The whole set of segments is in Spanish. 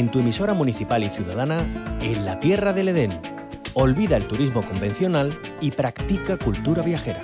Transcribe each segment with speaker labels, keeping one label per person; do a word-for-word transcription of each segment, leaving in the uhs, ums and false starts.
Speaker 1: en tu emisora municipal y ciudadana, en la Tierra del Edén. Olvida el turismo convencional y practica cultura viajera.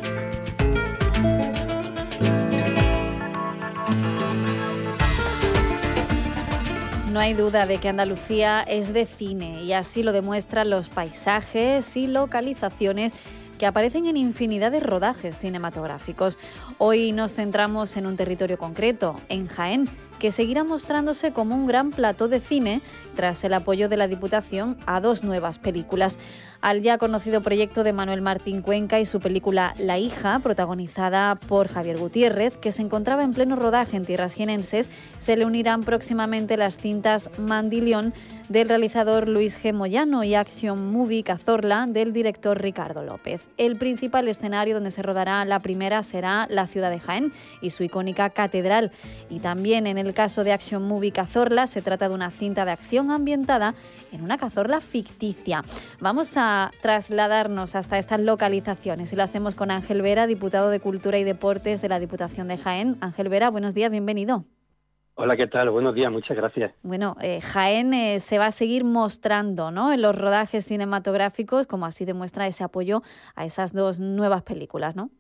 Speaker 2: No hay duda de que Andalucía es de cine y así lo demuestran los paisajes y localizaciones que aparecen en infinidad de rodajes cinematográficos. Hoy nos centramos en un territorio concreto, en Jaén, que seguirá mostrándose como un gran plató de cine tras el apoyo de la Diputación a dos nuevas películas. Al ya conocido proyecto de Manuel Martín Cuenca y su película La hija, protagonizada por Javier Gutiérrez, que se encontraba en pleno rodaje en tierras jienenses, se le unirán próximamente las cintas Mandilión del realizador Luis G. Moyano y Action Movie Cazorla del director Ricardo López. El principal escenario donde se rodará la primera será la ciudad de Jaén y su icónica catedral. Y también en el caso de Action Movie Cazorla se trata de una cinta de acción ambientada en una cazorla ficticia. Vamos a trasladarnos hasta estas localizaciones y lo hacemos con Ángel Vera, diputado de Cultura y Deportes de la Diputación de Jaén. Ángel Vera, buenos días, bienvenido.
Speaker 3: Hola, ¿qué tal? Buenos días, muchas gracias.
Speaker 2: Bueno, eh, Jaén eh, se va a seguir mostrando, ¿no?, en los rodajes cinematográficos, como así demuestra ese apoyo a esas dos nuevas películas, ¿no?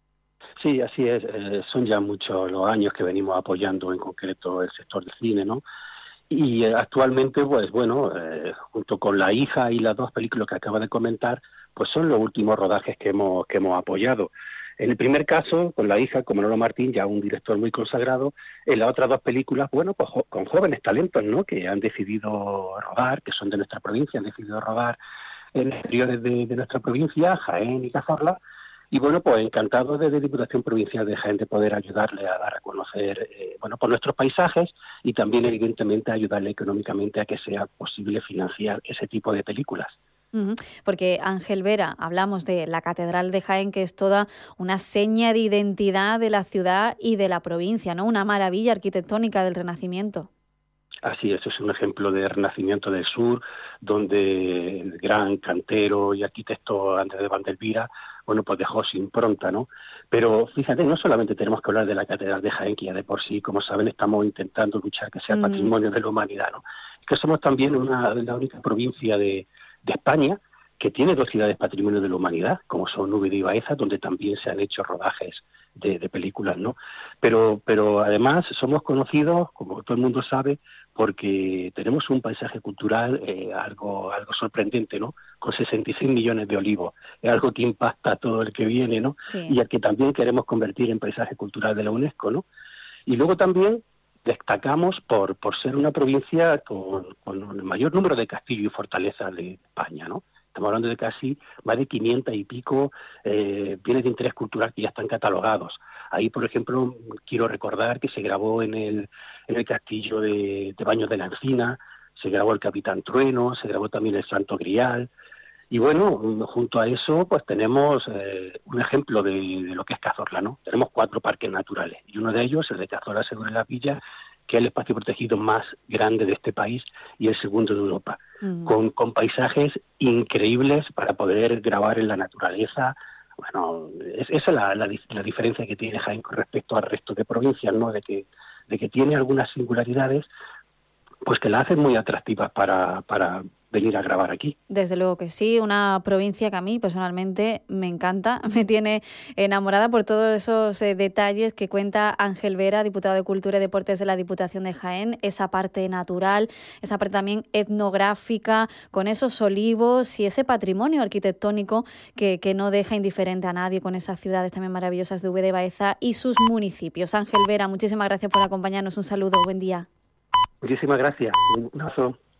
Speaker 3: Sí, así es. Eh, son ya muchos los años que venimos apoyando en concreto el sector del cine, ¿no? Y eh, actualmente, pues bueno, eh, junto con La hija y las dos películas que acaba de comentar, pues son los últimos rodajes que hemos que hemos apoyado. En el primer caso, con La hija, con Manolo Martín, ya un director muy consagrado. En las otras dos películas, bueno, pues jo- con jóvenes talentos, ¿no?, que han decidido rodar, que son de nuestra provincia, han decidido rodar en exteriores de, de nuestra provincia, Jaén y Cazorla. Y bueno, pues encantado desde Diputación Provincial de Jaén de poder ayudarle a dar a conocer eh, bueno, pues nuestros paisajes y también evidentemente ayudarle económicamente a que sea posible financiar ese tipo de películas.
Speaker 2: Uh-huh. Porque, Ángel Vera, hablamos de la Catedral de Jaén, que es toda una seña de identidad de la ciudad y de la provincia, ¿no? Una maravilla arquitectónica del Renacimiento.
Speaker 3: Así es, es un ejemplo de Renacimiento del Sur, donde el gran cantero y arquitecto Andrés de Vandelvira, bueno, pues dejó su impronta, ¿no? Pero fíjate, no solamente tenemos que hablar de la Catedral de Jaén, que ya de por sí, como saben, estamos intentando luchar que sea
Speaker 2: Mm.
Speaker 3: patrimonio de la humanidad, ¿no? Es que somos también una, la única provincia de, de España que tiene dos ciudades patrimonio de la humanidad, como son Úbeda y Baeza, donde también se han hecho rodajes de, de películas, ¿no? Pero, pero además somos conocidos, como todo el mundo sabe, porque tenemos un paisaje cultural eh, algo algo sorprendente, ¿no? Con sesenta y seis millones de olivos. Es algo que impacta a todo el que viene, ¿no?
Speaker 2: Sí.
Speaker 3: Y al que también queremos convertir en paisaje cultural de la UNESCO, ¿no? Y luego también destacamos por, por ser una provincia con, con el mayor número de castillos y fortalezas de España, ¿no? Estamos hablando de casi más de quinientos y pico eh, bienes de interés cultural que ya están catalogados. Ahí, por ejemplo, quiero recordar que se grabó en el, en el castillo de, de Baños de la Encina, se grabó el Capitán Trueno, se grabó también el Santo Grial. Y bueno, junto a eso, pues tenemos eh, un ejemplo de, de lo que es Cazorla, ¿no? Tenemos cuatro parques naturales y uno de ellos, el de Cazorla Segura de la Villa, que es el espacio protegido más grande de este país y el segundo de Europa, mm. con, con paisajes increíbles para poder grabar en la naturaleza. Bueno, es, esa es la, la, la diferencia que tiene Jaén con respecto al resto de provincias, ¿no? De que, de que tiene algunas singularidades, pues que la hacen muy atractivas para, para venir a grabar aquí.
Speaker 2: Desde luego que sí, una provincia que a mí personalmente me encanta, me tiene enamorada por todos esos eh, detalles que cuenta Ángel Vera, diputado de Cultura y Deportes de la Diputación de Jaén, esa parte natural, esa parte también etnográfica, con esos olivos y ese patrimonio arquitectónico que, que no deja indiferente a nadie, con esas ciudades también maravillosas de Úbeda y Baeza y sus municipios. Ángel Vera, muchísimas gracias por acompañarnos, un saludo, buen día.
Speaker 3: Muchísimas gracias, un abrazo.